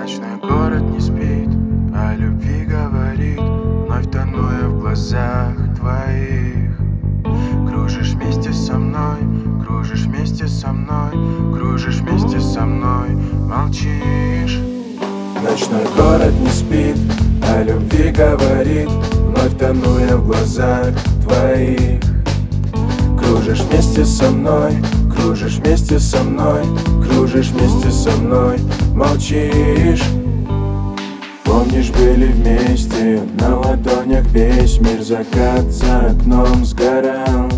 Ночной город не спит, о любви говорит, вновь тону я в глазах твоих. Кружишь вместе со мной, кружишь вместе со мной, кружишь вместе со мной, молчишь. Ночной город не спит, о любви говорит, вновь тону я в глазах твоих. Кружишь вместе со мной, кружишь вместе со мной, кружишь вместе со мной, молчишь. Помнишь, были вместе, на ладонях весь мир, закат за окном сгорал.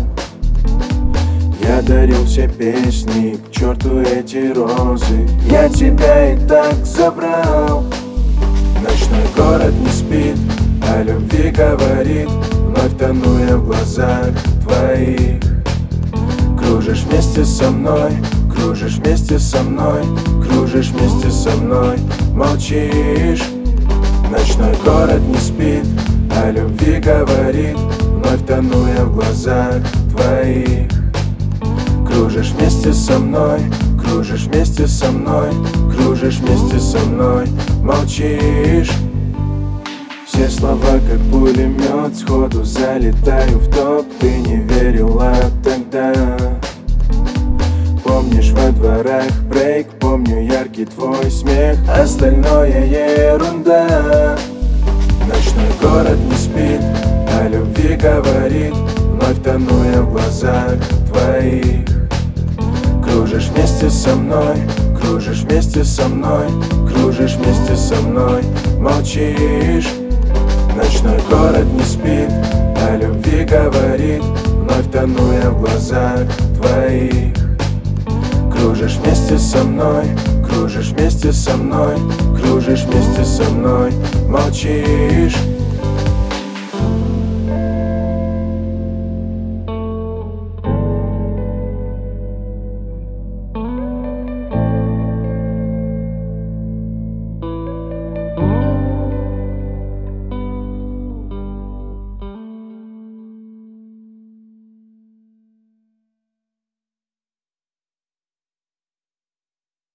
Я дарил все песни, к черту эти розы, я тебя и так забрал. Ночной город не спит, о любви говорит, вновь тону я в глазах твоих. Кружишь вместе со мной, кружишь вместе со мной, кружишь вместе со мной, молчишь. Ночной город не спит, о любви говорит, вновь тону я в глазах твоих. Кружишь вместе со мной, кружишь вместе со мной, кружишь вместе со мной, молчишь. Все слова как пулемет, сходу залетаю в топ. Ты не верила тогда. Помнишь, во дворах брейк, помню яркий твой смех, остальное ерунда. Ночной город не спит, о любви говорит, вновь тону я в глазах твоих. Кружишь вместе со мной, кружишь вместе со мной, кружишь вместе со мной, молчишь. Ночной город не спит, о любви говорит, вновь тону я в глазах твоих. Кружишь вместе со мной, кружишь вместе со мной, кружишь вместе со мной, молчишь.